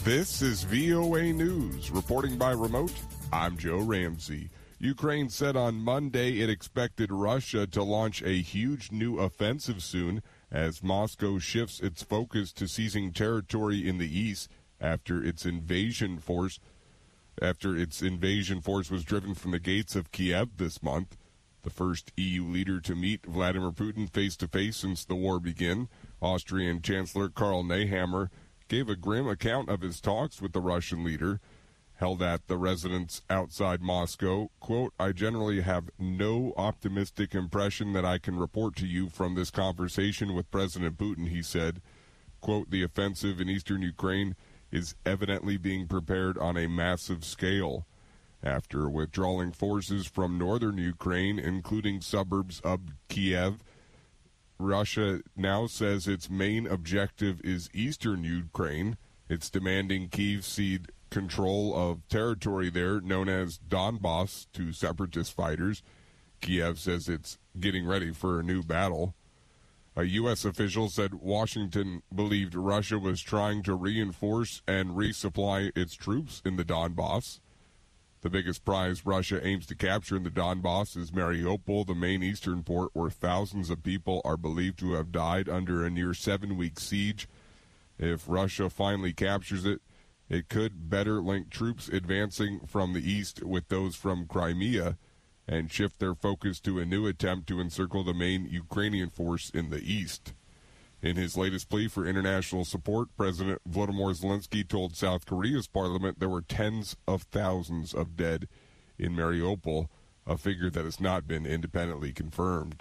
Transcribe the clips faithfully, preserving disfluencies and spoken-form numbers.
This is V O A News. Reporting by remote, I'm Joe Ramsey. Ukraine said on Monday it expected Russia to launch a huge new offensive soon as Moscow shifts its focus to seizing territory in the east after its invasion force after its invasion force was driven from the gates of Kiev this month. The first E U leader to meet Vladimir Putin face-to-face since the war began, Austrian Chancellor Karl Nehammer gave a grim account of his talks with the Russian leader, held at the residence outside Moscow. Quote, I generally have no optimistic impression that I can report to you from this conversation with President Putin, he said. Quote, the offensive in eastern Ukraine is evidently being prepared on a massive scale. After withdrawing forces from northern Ukraine, including suburbs of Kiev, Russia now says its main objective is eastern Ukraine. It's demanding Kyiv cede control of territory there known as Donbass to separatist fighters. Kiev says it's getting ready for a new battle. A U S official said Washington believed Russia was trying to reinforce and resupply its troops in the Donbass. The biggest prize Russia aims to capture in the Donbass is Mariupol, the main eastern port where thousands of people are believed to have died under a near seven-week siege. If Russia finally captures it, it could better link troops advancing from the east with those from Crimea and shift their focus to a new attempt to encircle the main Ukrainian force in the east. In his latest plea for international support, President Volodymyr Zelensky told South Korea's parliament there were tens of thousands of dead in Mariupol, a figure that has not been independently confirmed.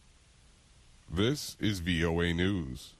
This is V O A News.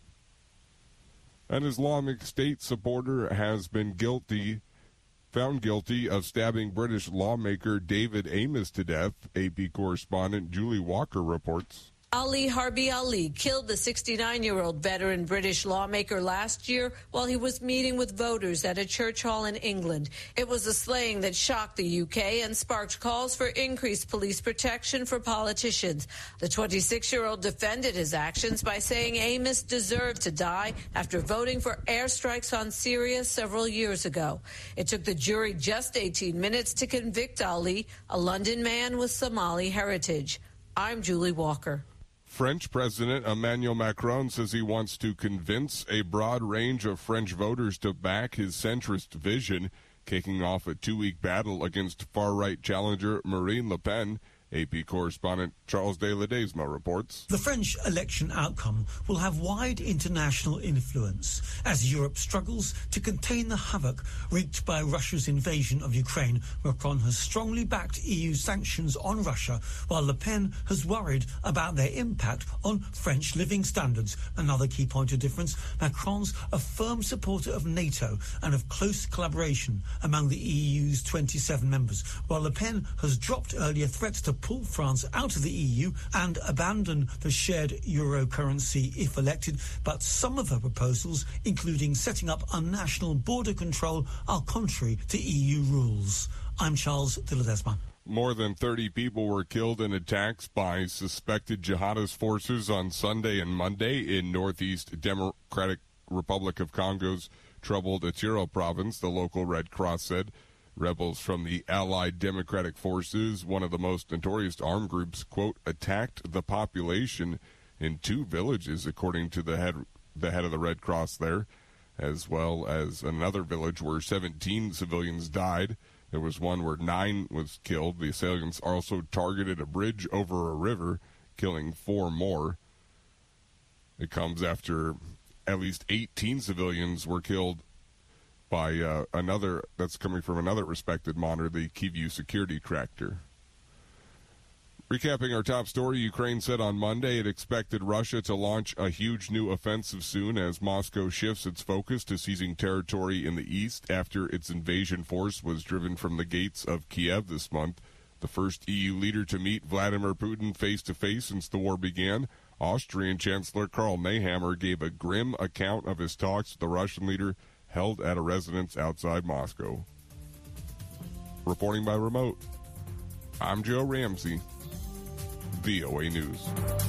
An Islamic State supporter has been guilty, found guilty of stabbing British lawmaker David Amess to death, A P correspondent Julie Walker reports. Ali Harbi Ali killed the sixty-nine-year-old veteran British lawmaker last year while he was meeting with voters at a church hall in England. It was a slaying that shocked the U K and sparked calls for increased police protection for politicians. The twenty-six-year-old defended his actions by saying Amess deserved to die after voting for airstrikes on Syria several years ago. It took the jury just eighteen minutes to convict Ali, a London man with Somali heritage. I'm Julie Walker. French President Emmanuel Macron says he wants to convince a broad range of French voters to back his centrist vision, kicking off a two-week battle against far-right challenger Marine Le Pen. A P correspondent Charles de Ledesma reports. The French election outcome will have wide international influence as Europe struggles to contain the havoc wreaked by Russia's invasion of Ukraine. Macron has strongly backed E U sanctions on Russia, while Le Pen has worried about their impact on French living standards. Another key point of difference, Macron's a firm supporter of NATO and of close collaboration among the E U's twenty-seven members, while Le Pen has dropped earlier threats to pull France out of the E U and abandon the shared euro currency if elected. But some of her proposals, including setting up a national border control, are contrary to E U rules. I'm Charles de Ledesma. More than thirty people were killed in attacks by suspected jihadist forces on Sunday and Monday in northeast Democratic Republic of Congo's troubled Itiro province, the local Red Cross said. Rebels from the Allied Democratic Forces, one of the most notorious armed groups, quote, attacked the population in two villages, according to the head, the head of the Red Cross there, as well as another village where seventeen civilians died. There was one where nine was killed. The assailants also targeted a bridge over a river, killing four more. It comes after at least eighteen civilians were killed by uh, another, that's coming from another respected monitor, the Kivu security tractor. Recapping our top story, Ukraine said on Monday it expected Russia to launch a huge new offensive soon as Moscow shifts its focus to seizing territory in the east after its invasion force was driven from the gates of Kiev this month. The first E U leader to meet Vladimir Putin face-to-face since the war began, Austrian Chancellor Karl Nehammer gave a grim account of his talks with the Russian leader held at a residence outside Moscow. Reporting by remote, I'm Joe Ramsey, V O A News.